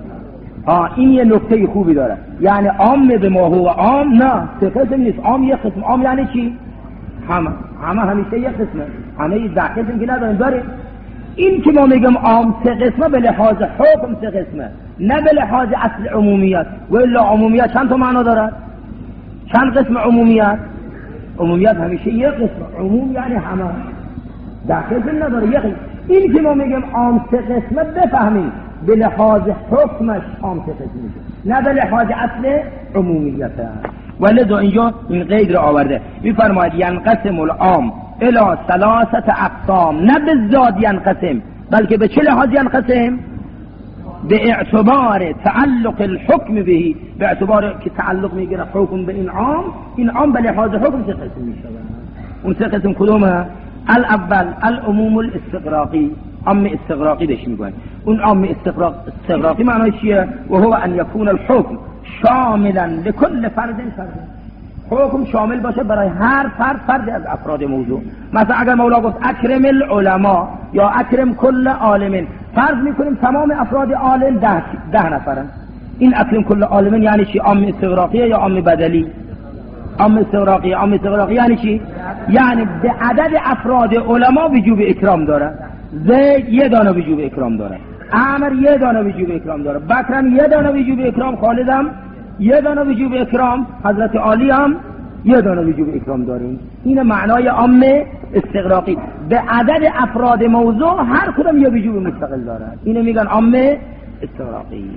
این یه نکته خوبی داره. یعنی عام به ما هو عام، نه 3 قسم نیست. عام یک قسم. عام یعنی چی؟ همه همیشه یک قسمه. همه 10 قسم که نداریم داریم. این که ما میگم عام 3 قسمه به لحاظ حکم 3 قسمه، نه به لحاظ اصل عمومیت. و الا عمومیت چند تا معنا داره؟ چند قسم عمومیت؟ عمومیت همیشه یک قسمه. عموم یعنی همه، 10 قسم نداره، یک قسم. این که ما میگم عام 3 قسمه بفهمید به لحاظ حکمش عام 3 قسمه میشه، نه به لحاظ اصل عمومیت. ولذا اینجا این قید رو آورده. میفرماید ینقسم العام الى 3 اقسام، نه بالذات ینقسم، بلکه به چه لحاظ ینقسم؟ به اعتبار تعلق الحکم بهی، به اعتبار که تعلق میگیره حکم به این عام. این عام به لحاظ حکم 3 قسم میشه. اون 3 قسم کدومه؟ الاول العموم الاستغراقی، عام استغراقی بهش میگن. اون عام استغراقی معناش چیه؟ و هو ان یکون الحکم شاملا لكل فرد. حکم شامل باشه برای هر فرد از افراد موضوع. مثلا اگر مولا گفت اکرم العلماء یا اکرم کل عالمین، فرض میکنیم تمام افراد عالم 10 نفرن. این اقلیم کل عالمین یعنی چی؟ عام استغراقیه یا عام بدلی؟ عام استغراقی یعنی چی؟ یعنی به عدد افراد علما وجوب اکرام داره. زید 1 دانه وجوب اکرام داره، عمر 1 دانه وجوب اکرام داره، بکرم 1 دانه وجوب اکرام، خالدم 1 دانه وجوب اکرام، حضرت علی هم 1 دانه وجوب اکرام داریم. این معنای عام استغراقی. به عدد افراد موضوع هر کدوم یه وجوب مستقل داره. اینو میگن عام استغراقی.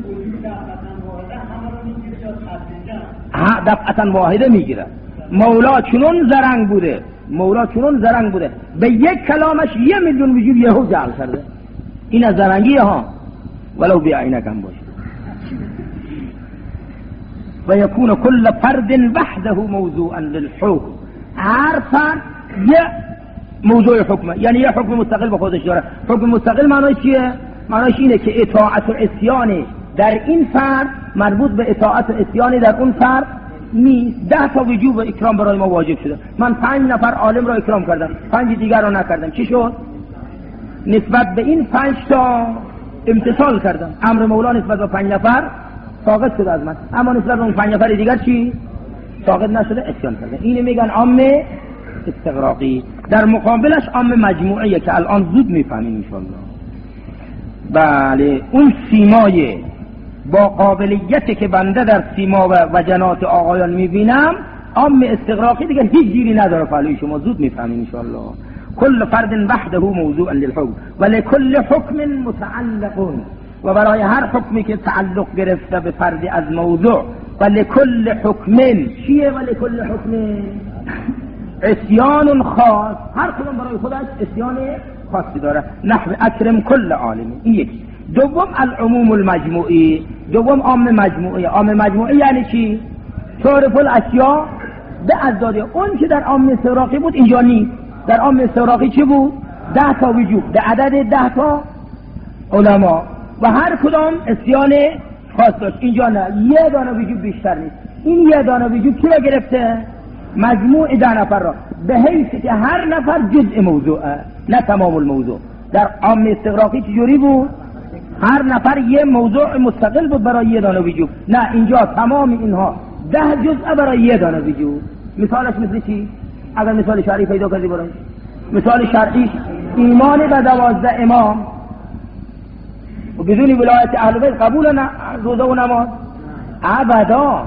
دفعتا واحده میگیره. مولا چنون زرنگ بوده به یک کلامش 1,000,000 وجوب یهو جعل کرده. این از زرنگی ها، ولو بی عینک هم باشه. و یکون کل فرد وحده موضوعا للحکم. هر فرد یه موضوع حکمه، یعنی یه حکم مستقل به خودش داره. حکم مستقل معناش چیه؟ معناش اینه که اطاعت و عصیان در این فرد مربوط به اطاعت و عصیان در اون فرد نیست. 10 تا وجوب اکرام برای ما واجب شده. من 5 نفر عالم را اکرام کردم، 5 دیگر را نکردم. چی شد؟ نسبت به این 5 تا امتثال کردم. امر مولا نسبت به 5 نفر ساقط شده از من، اما نسبت به اون 5 نفر دیگر چی؟ ساقط نشده، عصیان کرده. اینو میگن عام استغراقی. در مقابلش عام مجموعیه که الان زود میفهمیم ان شاءالله. بله، اون سیمای با قابلیتی که بنده در سیما و وجنات آقایان میبینم عام استغراقی دیگه هیچ گیری نداره. فعلی شما زود میفهمین ان شاء الله. کل فرد وحده موضوعا للحکم و لكل حکم متعلق. و برای هر حکمی که تعلق گرفته به فردی از موضوع، و لكل حکم چیه؟ و لكل حکم عصیان خاص. هر کدوم برای خودش عصیان خاصی داره. نحو اکرم کل عالم. این یکی. دوم العموم المجموعی. دوم عام مجموعی. عام مجموعی یعنی چی؟ تعرف الاشیاء به ازدادی. اون که در عام استغراقی بود اینجا نیست. در عام استغراقی چی بود؟ 10 تا وجوب به عدد 10 تا علما و هر کدام عصیان خاص داشت. اینجا نه، 1 دانه وجوب بیشتر نیست. این 1 دانه وجوب کی را گرفته؟ مجموع 10 نفر را، به حیث که هر نفر جزء موضوعه، نه تمام الموضوع. در عام استغراقی چجوری بود؟ هر نفر یه موضوع مستقل بود برای 1 دانه وجوب. نه، اینجا تمام اینها 10 جزء برای 1 دانه وجوب. مثالش مثل چی؟ اگر مثال شرعی پیدا کردی برای مثال شرعی، ایمان به 12 امام و بدون ولایت اهل بیت قبول روزه و نماز ابدا.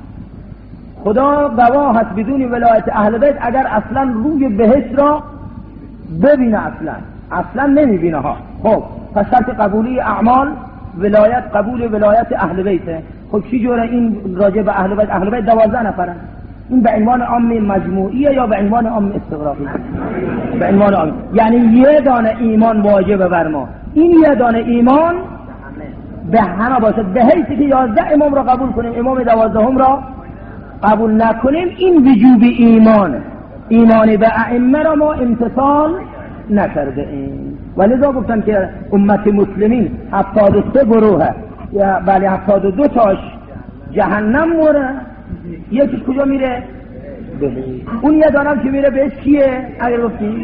خدا گواه هست بدون ولایت اهل بیت اگر اصلا روی بهشت را ببینه اصلا نمیبینه ها. خب پس شرط قبولی اعمال قبول ولایت اهل بیته. خب چی جوره این راجع به اهل بیت؟ اهل بیت 12 نفرن. این به عنوان عام مجموعیه یا به عنوان عام استغراقی؟ به عنوان عام. یعنی 1 دانه ایمان واجبه بر ما. این 1 دانه ایمان به همه باشد، به حیثی که 11 امام را قبول کنیم، امام 12 را قبول نکنیم، این وجوب ایمان به ائمه را ما امتثال نکرده ایم. ولذا گفتن که امت مسلمین 73 گروهه، یا بله 72 تاش جهنم موره، یکیش کجا میره؟ اون 1 دانم که میره بهش کیه؟ اگر گفتیم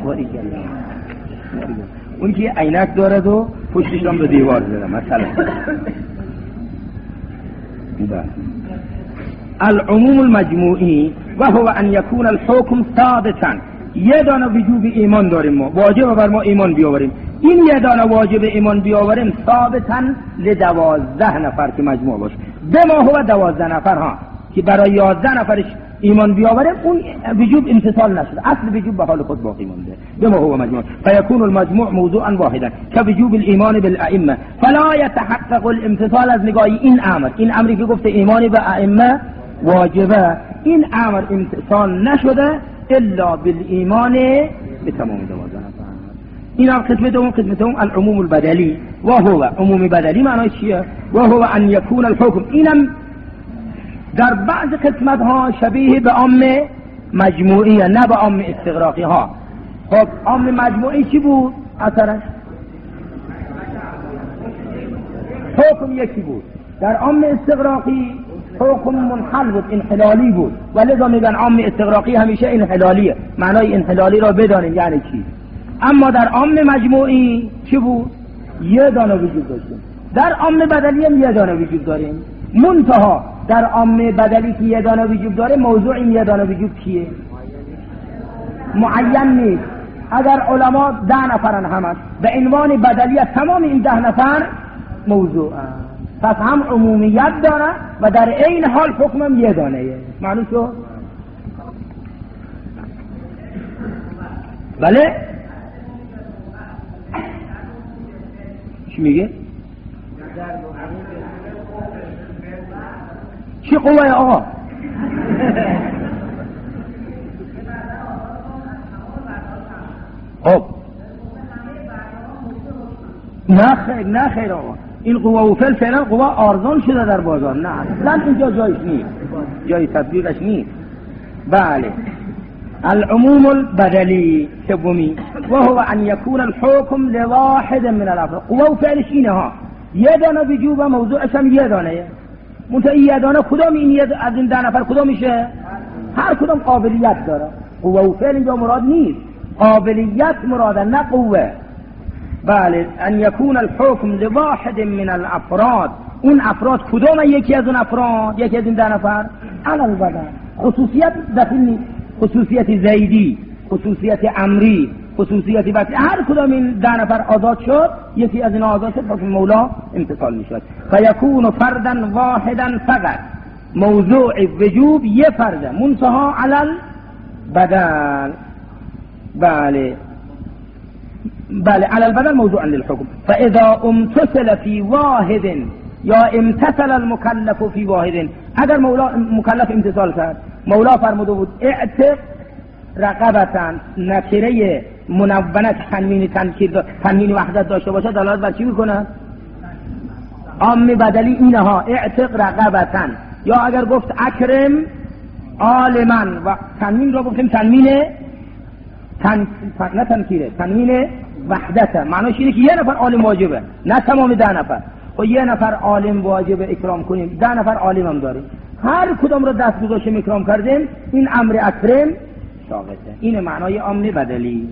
اون که عینک دارد و پشتش هم به دیوار زده مثلا. العموم المجموعی و هو ان یکون الحکم ثابتا. 1 دانه وجوب ایمان داریم، ما واجب بر ما ایمان بیاوریم. این 1 دانه واجب ایمان بیاوریم ثابتا ل12 نفر که مجموع باشه. به ما هو 12 نفر ها که برای 11 نفرش ایمان بیاوریم، اون وجوب امتثال نشده، اصل وجوب به حال خود باقی مونده. به ما هو مجموع فیکون المجموع موضوعا واحدا كوجوب الايمان بالائمه فلا يتحقق الامتثال. از نگاه این امری که گفته ایمان به ائمه واجبه، این امر امتثال نشده الا بالایمان به تمام 12 نفر. این قسم دوم العموم البدلی و هو عموم بدلی. معنی چیه؟ و هو ان یکون الحکم. اینم در بعض قسمت ها شبیه به عام مجموعی، نه به عام استغراقی ها. خب عام مجموعی چی بود؟ اثرش حکم یکی بود. در عام استغراقی حکم منحل بود، انحلالی بود، ولذا میگن عام استغراقی همیشه انحلالیه. معنای انحلالی را بدانید یعنی چی. اما در عام مجموعی چی بود؟ یه دانه وجود داشتیم، در عام بدلی هم یه دانه وجود داریم. منتها در عام بدلی که یه دانه وجود داره، موضوع این یه دانه وجود کیه؟ معین نیست. اگر علما 10 نفرن همش به عنوان بدلیت، تمام این 10 نفر موضوع پس هم عمومیت داره و در این حال حکمم یه دانه. معلوم شد؟ بله؟ چی میگه؟ چی قوه آقا؟ خب نه خیر آقا، این قوه و فعل فعلا قوه آرزان شده در بازار، نه اصلا اینجا جایش نیست، جای تطبیقش نیست. بله. العموم البدلی سومی و هو ان یکون الحکم لواحد من الافراد. قوه و فعلش اینه ها، یه دانه وجوب و موضوعش هم یه دانه. منتها یه دانه کدام این از این 10 نفر کدام میشه؟ هر کدام قابلیت داره. قوه و فعل اینجا مراد نیست، قابلیت مراده نه قوه. بله. ان یکون الحکم لواحد من الافراد. اون افراد کدام؟ یکی از اون افراد، یکی از این 10 نفر. علل بدن خصوصیت داخل نیست، خصوصیت زیدی، خصوصیت امری، خصوصیت بطی، هر کدام این 10 نفر آزاد شد، یکی از این آزاد شد، حکم مولا امتثال میشد. فیکون فردا واحدا فقط. موضوع وجوب یه فرده، منتها علل بدل. بله على البدل موضوعا للحكم. فاذا امتثل في واحد یا امتثل المكلف في واحد، اگر مکلف امتثال کرد، مولا فرموده بود اعتق رقبتن، نکره منونه تنوین وحدت داشته باشه دلالت بر چی میکنه؟ عام بدلی اینه ها، اعتق رقبتن. یا اگر گفت اکرم عالما و تنوین را گفتیم تنوین نه تنکیره، تنوین وحدت، معناش اینه که یه نفر عالم واجبه، نه تمام 10 نفر. و یه نفر عالم واجبه اکرام کنیم، 10 نفر عالم هم داریم، هر کدام رو دست گذاشتیم اکرام کردیم، این امر اکرم ساقطه. این معنای امر بدلی.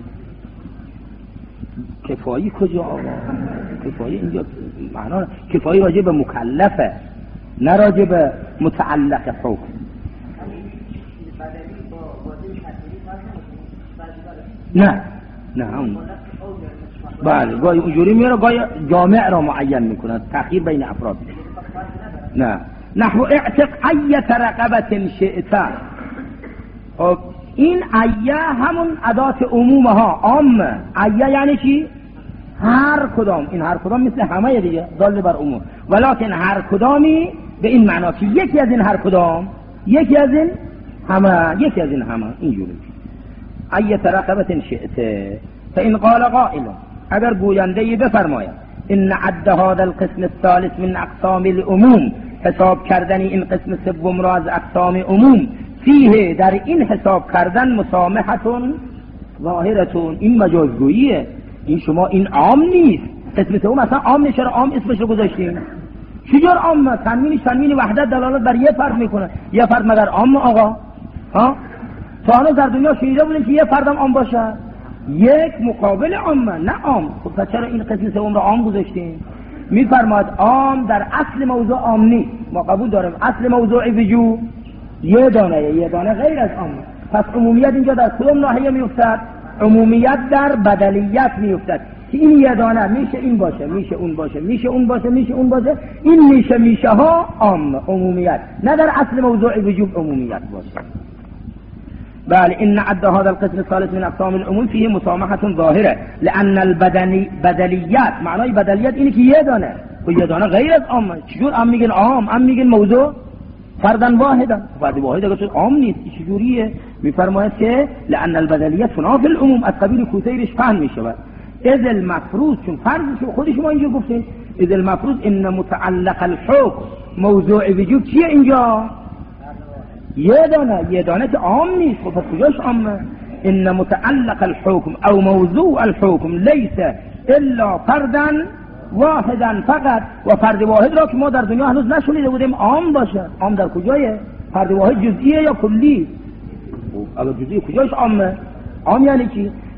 کفایی کجا آقا؟ کفایی اینجا معنا کفایی راجع به مکلفه، نه راجع به متعلق حکم. نه اون بله گاهی اونجوری میره، گاهی جامع را معین میکنه، تأخیر بین افراد. نه نحو اعتق ایت رقبت شئت. خب این ایه همون ادات عموم ها، عام. ایه یعنی چی؟ هر کدام. این هر کدام مثل همه دیگه دال بر عموم، ولکن هر کدامی به این معنا که یکی از این هر کدام، یکی از این همه اینجوری. ایت رقبت شئت. فإن قال قائل، اگر گوینده بفرماید ان عد هذا القسم الثالث من اقسام العموم، حساب کردن این قسم سوم را از اقسام عموم، فیه در این حساب کردن مسامحتون ظاهرتون، این مجازگوییه. این شما این عام نیست، قسم سوم اصلا عام نشه، عام اسمش رو گذاشتیم. چجور عام؟ تنوین وحدت دلالت بر یه فرد میکنه، یه فرد مگر عام آقا؟ ها تا حالا در دنیا شنیده بودیم که یه فردم عام باشه؟ یک مقابل عامه، نه عام. خب چرا این قسم سوم را عام گذاشتیم؟ میفرماد عام در اصل موضوع عام نیست، ما قبول داریم اصل موضوع وجوب یه دانه غیر از عام. پس عمومیت اینجا در کدوم ناحیه میافتد؟ عمومیت در بدلیت میافتد که این یه دانه میشه این باشه، میشه اون باشه، میشه اون باشه، میشه اون باشه. این میشه ها عام، عمومیت، نه در اصل موضوع وجوب عمومیت باشه. بله. ان عد هذا القسم الثالث من اقسام العموم فيه مسامحة ظاهرة لان البدلیت، معنای بدلیت اینه که یه دانه، و یه دانه غیر از عام. چجور عام میگن عام میگن موضوع فردن واحدا، فرد واحد اگر عام نیست. چجوریه؟ میفرماید که لان البدلیت فناف العموم، از قبیل کوسیرش فهم میشود. اذ المفروض، چون فرض خود شما اینجا گفتین، اذ المفروض ان متعلق الحکم موضوع وجوب چیه اینجا؟ یه دانه که عام نیست. خب کجاش عامه؟ ان متعلق الحكم او موضوع الحكم ليس الا فردا واحدا فقط. و فرد واحد را که ما در دنیا هنوز نشونیده بودیم عام باشه. عام در کجایه؟ فرد واحد جزئیه یا کلی؟ اگر جزئی کجاش عامه؟ عام یعنی چی؟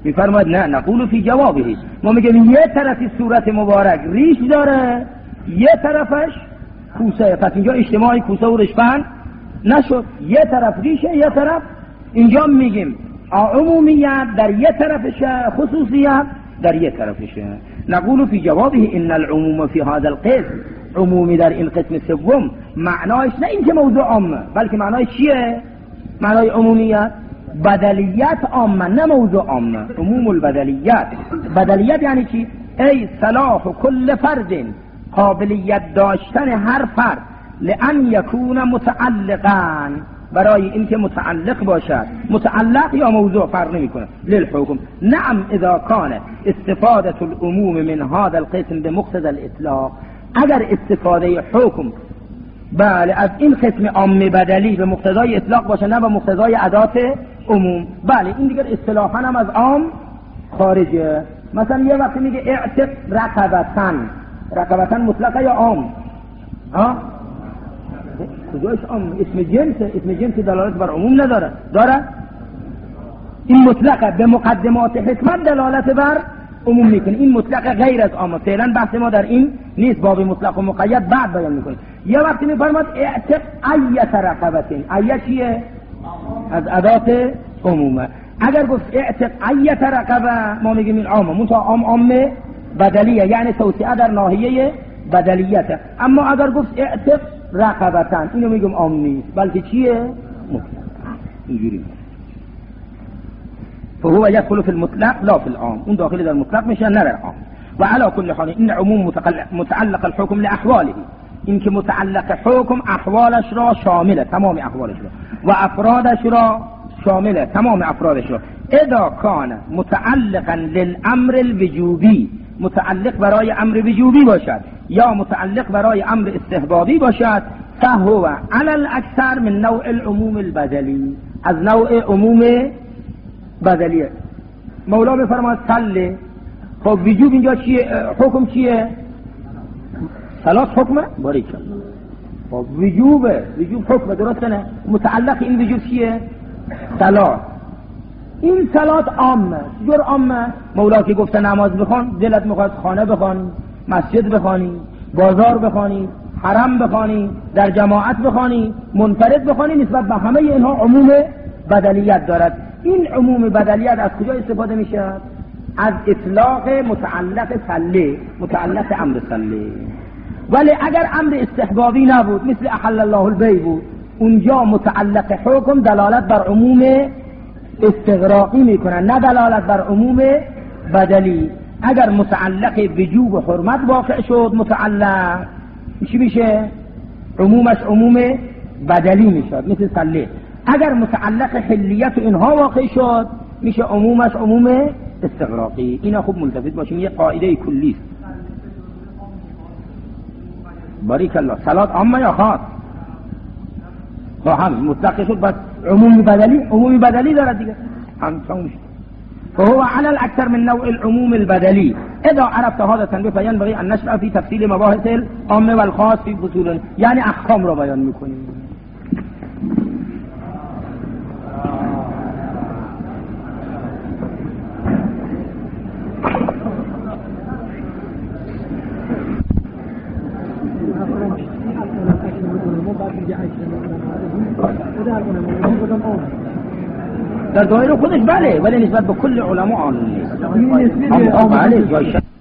میفرماید نه، نقول فی جوابه، ما میگیم یه طرفی صورت مبارک ریش داره، یه طرفش کوسه، پس اینجا اجتماعی کوسه و ریشفند نشد، یه طرف ریشه یه طرف. اینجا میگیم عمومیت در یه طرفشه، خصوصیت در یه طرفشه. نقول فی جوابه ان العموم فی هذا القسم، عمومی در این قسم سوم معنایش نه اینکه موضوع عامه، بلکه معنایش چیه؟ معنای عمومیت بدلیت عامه، نه موضوع عامه. عموم البدلیت، بدلیت یعنی چی؟ ای صلاح کل فرد، قابلیت داشتن هر فرد، لأن یکون متعلقا، برای اینکه متعلق باشد، متعلق یا موضوع فرق نمیکنه، للحکم. نعم اذا کان استفاده العموم من هذا القسم بمقتضى الاطلاق، اگر استفاده حکم بله از این قسم عام بدلی به مقتضای اطلاق باشه، نه به مقتضای ادات عموم، بله این دیگر اصطلاحاً هم از عام خارجه. مثلا یه وقتی میگه اعتق رقبتن، رقبتن مطلقه یا عام؟ ها کجاش عام؟ اسم جنسه، اسم جنس دلالت بر عموم نداره، داره؟ این مطلقه به مقدمات حکمت دلالت بر عموم میکنه، این مطلق غیر از عام. فعلا بحث ما در این نیست، باب مطلق و مقید بعد بیان میکنه. یه وقتی میفرماد اعتق ایت رقبتین، ایت چیه؟ از ادات عمومه. اگر گفت اعتق ایت رقبه ما میگیم این عامه، منتها عام بدلیه، یعنی توسعه در ناحیه بدلیته. اما اگر گفت اعتق رقبتن، اینو میگم عام نیست، بلکه چیه؟ مطلق. اینجوری فهو يدخل في المطلق لا في العام، اون داخل در مطلق میشه نه در عام. و علی كل حال این عموم متعلق الحكم لاحواله، این که متعلق حکم احوالش را شامله، تمام احوالش را، و افرادش را شامله، تمام افرادش را. اذا کان متعلقا للامر الوجوبی، متعلق برای امر وجوبی باشد یا متعلق برای امر استحبابی باشد، فهو على الاکثر من نوع العموم البدلی، از نوع عموم بدلیه. مولا بفرماد صلی، خب وجوب اینجا چیه؟ حکم چیه؟ صلات حکمه؟ باریکالله. خب وجوب حکمه، درسته نه؟ متعلق این وجوب چیه؟ صلات. این صلات عامه، جور عامه. مولا که گفته نماز بخوان، دلت میخواد خانه بخوانی، مسجد بخوانی، بازار بخوانی، حرم بخوانی، در جماعت بخوانی، منفرد بخوانی، نسبت به همه اینها عموم بدلیت دارد. این عموم بدلیت از کجا استفاده میشه؟ از اطلاق متعلق صلی، متعلق امر صلی. ولی اگر امر استحبابی نبود، مثل احل الله البیع بود، اونجا متعلق حکم دلالت بر عموم استغراقی میکنه، نه دلالت بر عموم بدلی. اگر متعلق وجوب و حرمت واقع شد، متعلق چی میشه؟ عمومش عموم بدلی میشد، مثل صلی. اگر متعلق حلیت اینها واقع شد، میشه عمومش عموم استغراقی. اینا خوب ملتفت باشیم، یه قاعده کلی است. باریک الله. صلات عامه یا خاص؟ با هم مطلق شد، بس عمومی بدلی دارد دیگه، هم تموم شد. فهو على الاكثر من نوع العموم البدلي. اذا عرفت هذا التنبيه فينبغي ان نشرع في تفصيل مباحث العام والخاص في فصول، یعنی احکام رو بیان میکنیم. در دایره خودش بله، ولی نسبت به کل علما آن نیست.